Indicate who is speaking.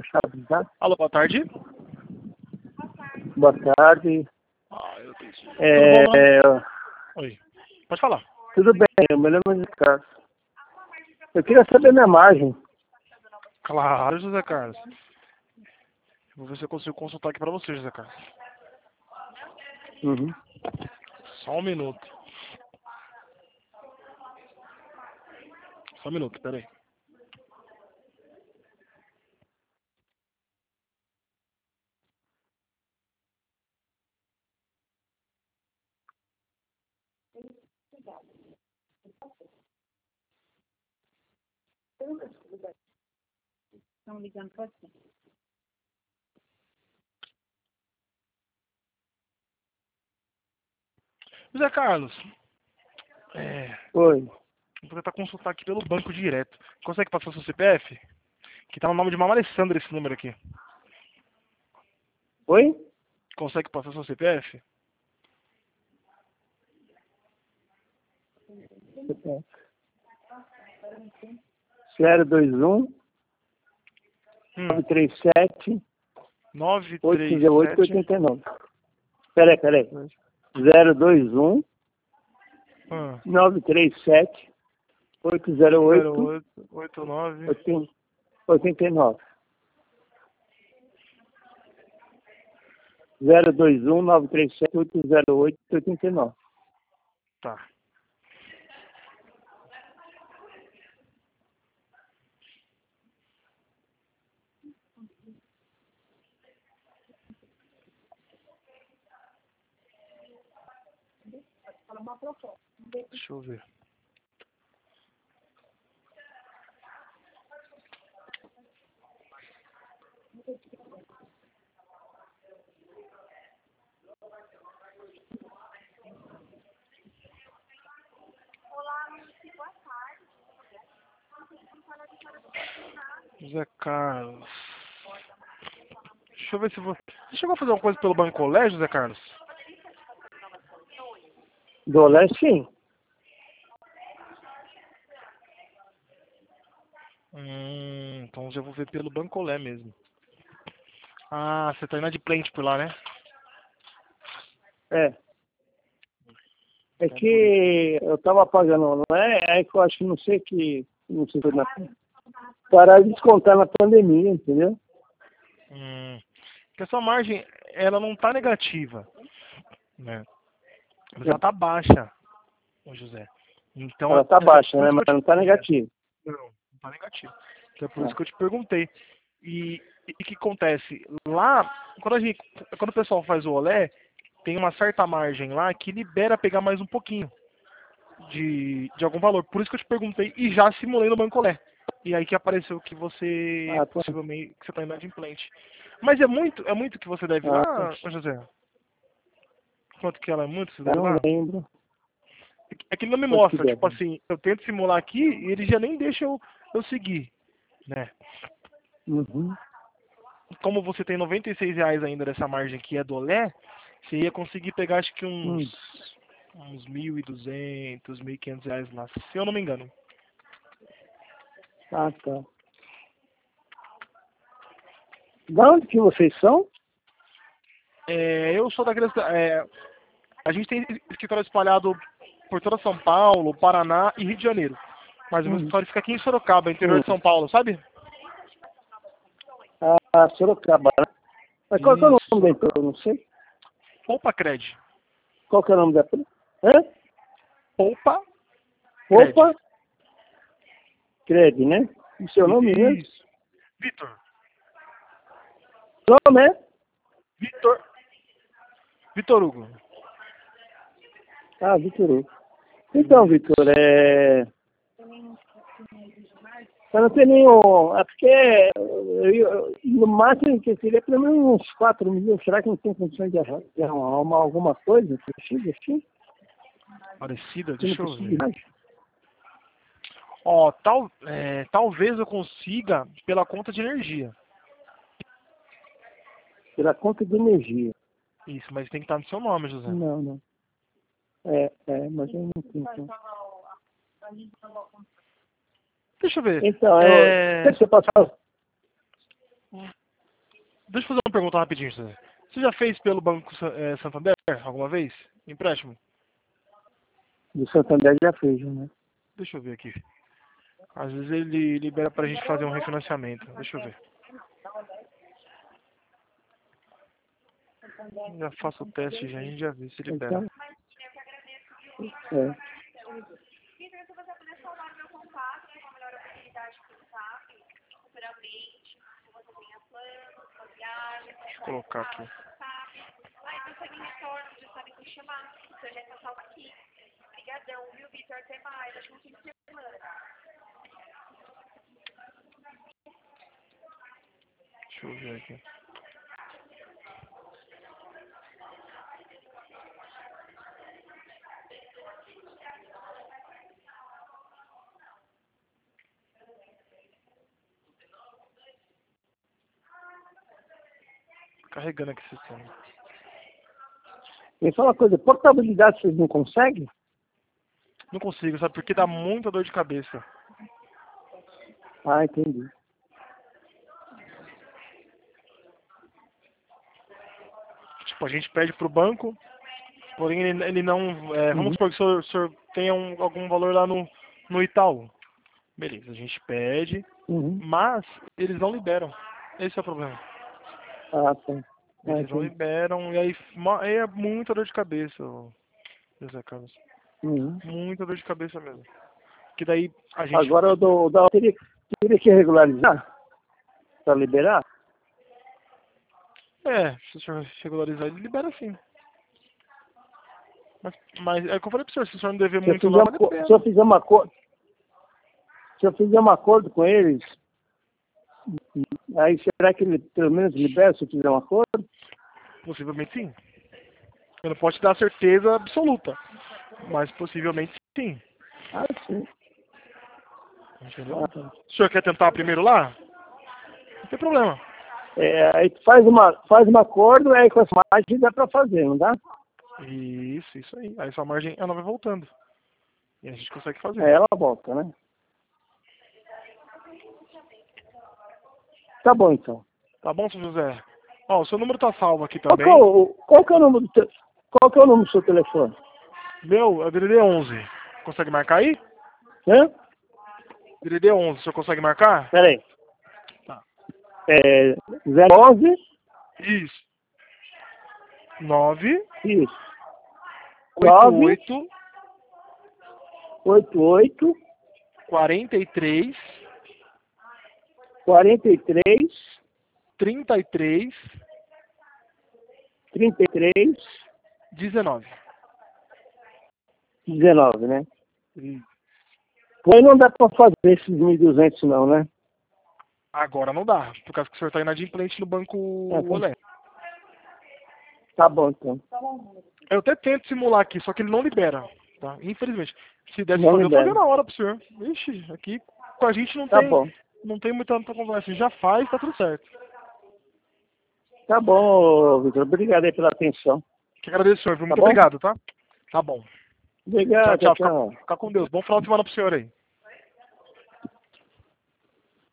Speaker 1: chave, tá?
Speaker 2: Alô, boa tarde.
Speaker 1: Boa tarde.
Speaker 2: Eu tenho...
Speaker 1: É,
Speaker 2: Tudo bom, não? Oi. Pode falar.
Speaker 1: tudo bem, meu nome é José Carlos. Eu queria saber minha margem.
Speaker 2: Claro, José Carlos. Vou ver se eu consigo consultar aqui pra você, José Carlos.
Speaker 1: Uhum.
Speaker 2: Só um minuto. Só um minuto, peraí.
Speaker 3: Estão ligando para você.
Speaker 2: José Carlos,
Speaker 1: Oi.
Speaker 2: vou tentar consultar aqui pelo banco direto. Consegue passar seu CPF? Que tá no nome de uma Alessandra esse número aqui.
Speaker 1: Oi?
Speaker 2: Consegue passar seu CPF?
Speaker 1: Zero dois um 937 808
Speaker 2: 937...
Speaker 1: 89. Peraí. 021 937 808
Speaker 2: 89...
Speaker 1: 89. 021 937 808 89.
Speaker 2: Tá. Deixa eu ver. José Carlos. Deixa eu ver se você... Você chegou a fazer uma coisa pelo Banco Colégio, José Carlos?
Speaker 1: Do Leste, sim.
Speaker 2: Então já vou ver pelo Bancolé mesmo. Ah, você tá inadimplente por lá, né?
Speaker 1: É. É
Speaker 2: Então, por
Speaker 1: que eu tava pagando, não é? É que eu acho que não sei se foi parar de descontar na pandemia, entendeu?
Speaker 2: Porque a sua margem, ela não tá negativa, né? Mas ela tá baixa, ô José. Então,
Speaker 1: Ela tá
Speaker 2: é até
Speaker 1: baixa,
Speaker 2: por
Speaker 1: né?
Speaker 2: isso que
Speaker 1: Mas
Speaker 2: eu
Speaker 1: não tá
Speaker 2: te...
Speaker 1: negativo.
Speaker 2: Não tá negativo. Então é por isso que eu te perguntei. E o que acontece? Lá, quando o pessoal faz o olé, tem uma certa margem lá que libera pegar mais um pouquinho de algum valor. Por isso que eu te perguntei e já simulei no Bancolé. E aí que apareceu que você
Speaker 1: Ah, tá.
Speaker 2: possivelmente que você tá inadimplente. Mas é muito que você deve lá,
Speaker 1: Ah, tá.
Speaker 2: ô José? Quanto que ela é muito, você
Speaker 1: Eu
Speaker 2: deve
Speaker 1: não
Speaker 2: lá?
Speaker 1: lembro.
Speaker 2: É que ele não me
Speaker 1: Quanto que
Speaker 2: mostra, tipo
Speaker 1: deve.
Speaker 2: assim, eu tento simular aqui e ele já nem deixa eu seguir, né?
Speaker 1: Uhum.
Speaker 2: Como você tem R$ 96 ainda dessa margem que é do Olé, você ia conseguir pegar acho que uns 1.200, R$ 1.500 lá, se eu não me engano.
Speaker 1: Ah, tá. Da onde que vocês são?
Speaker 2: Eu sou daqueles... a gente tem escritório espalhado por toda São Paulo, Paraná e Rio de Janeiro. Mas o meu escritório fica aqui em Sorocaba, interior de São Paulo, sabe?
Speaker 1: Ah, Sorocaba, né? Mas qual que é o
Speaker 2: Isso,
Speaker 1: nome da
Speaker 2: Sorocaba.
Speaker 1: empresa? Eu não sei.
Speaker 2: Poupa Cred.
Speaker 1: Qual que é o nome da empresa? Hã?
Speaker 2: Poupa Cred.
Speaker 1: Opa, Cred, né? O seu nome mesmo?
Speaker 2: Isso. Vitor.
Speaker 1: O nome é?
Speaker 2: Vitor Hugo.
Speaker 1: Ah, Vitor Hugo. Então, Vitor, eu não tenho nenhum... É porque no máximo que seria pelo menos uns 4 milhões. Será que não tem condições de arrumar alguma coisa parecida assim?
Speaker 2: Parecida,
Speaker 1: Tem
Speaker 2: deixa eu ver.
Speaker 1: possibilidade?
Speaker 2: Ó, talvez eu consiga pela conta de energia.
Speaker 1: Pela conta de energia.
Speaker 2: Isso, mas tem que estar no seu nome, José.
Speaker 1: Não. Mas eu não tenho. Então,
Speaker 2: Deixa eu ver.
Speaker 1: então você passar.
Speaker 2: Deixa eu fazer uma pergunta rapidinho, José. Você já fez pelo Banco Santander alguma vez? Empréstimo?
Speaker 1: Do Santander já fez, né?
Speaker 2: Deixa eu ver aqui. Às vezes ele libera pra gente fazer um refinanciamento. Deixa eu ver. Já faço o teste, já, a gente já vê se libera.
Speaker 1: Então, é.
Speaker 4: Vitor, se você puder salvar meu contato, né, uma melhor oportunidade que você sabe, futuramente, se você tenha planos, sua viagem,
Speaker 2: Deixa eu colocar aqui.
Speaker 4: sabe? Aí você me retorna, você sabe me chamar, você já está salvo aqui. Obrigadão, viu, Vitor? Até mais, acho que um fim de semana.
Speaker 2: Deixa eu ver aqui. Carregando aqui o sistema.
Speaker 1: Me fala uma coisa, portabilidade vocês não conseguem?
Speaker 2: Não consigo, sabe? Porque dá muita dor de cabeça.
Speaker 1: Ah, entendi.
Speaker 2: Tipo, a gente pede pro banco, porém ele não... vamos supor que o senhor tenha algum valor lá no Itaú. Beleza, a gente pede, mas eles não liberam. Esse é o problema.
Speaker 1: Ah, tá.
Speaker 2: Eles não liberam, e aí é muita dor de cabeça, José Carlos. Muita dor de cabeça mesmo. Que daí a gente...
Speaker 1: Agora teria que regularizar para liberar?
Speaker 2: Se o senhor regularizar, ele libera sim. Mas é o que eu falei pro senhor, se o senhor não dever muito lá, vale a pena.
Speaker 1: Se eu fizer um acordo com eles, aí será que ele pelo menos libera se eu fizer um acordo?
Speaker 2: Possivelmente sim. Eu não posso te dar certeza absoluta, mas possivelmente sim.
Speaker 1: Ah, sim.
Speaker 2: Entendeu? O senhor quer tentar primeiro lá? Não tem problema.
Speaker 1: Aí tu faz um acordo, aí com essa margem dá para fazer, não dá?
Speaker 2: Isso aí. Aí sua margem, ela vai voltando. E a gente consegue fazer.
Speaker 1: Ela volta, né? Tá bom, então.
Speaker 2: Tá bom, seu José? Ó, o seu número tá salvo aqui também.
Speaker 1: Qual que é o número do seu telefone?
Speaker 2: Meu, é o DDD 11. Consegue marcar aí?
Speaker 1: Hã?
Speaker 2: DDD 11, o senhor consegue marcar?
Speaker 1: Peraí.
Speaker 2: Tá.
Speaker 1: 011?
Speaker 2: Isso. 9.
Speaker 1: Isso.
Speaker 2: 88.
Speaker 1: 88.
Speaker 2: 43.
Speaker 1: 43.
Speaker 2: 33.
Speaker 1: 33.
Speaker 2: 19.
Speaker 1: 19, né? Aí não dá para fazer esses 1.200 não, né?
Speaker 2: Agora não dá, por causa que o senhor tá inadimplente no banco Olé.
Speaker 1: Tá bom, então.
Speaker 2: Eu até tento simular aqui, só que ele não libera, tá? Infelizmente. Se desse
Speaker 1: Não
Speaker 2: fazer, eu
Speaker 1: libera.
Speaker 2: fazia na hora pro senhor. Ixi, aqui com a gente
Speaker 1: Tá bom.
Speaker 2: não tem muita conversa. Já faz, tá tudo certo.
Speaker 1: Tá bom, Vitor. Obrigado aí pela atenção.
Speaker 2: Que agradeço, senhor. Muito
Speaker 1: bom?
Speaker 2: obrigado, tá? Tá bom.
Speaker 1: Obrigado,
Speaker 2: Tchau.
Speaker 1: tchau.
Speaker 2: Fica com Deus. Bom final de semana pro senhor aí.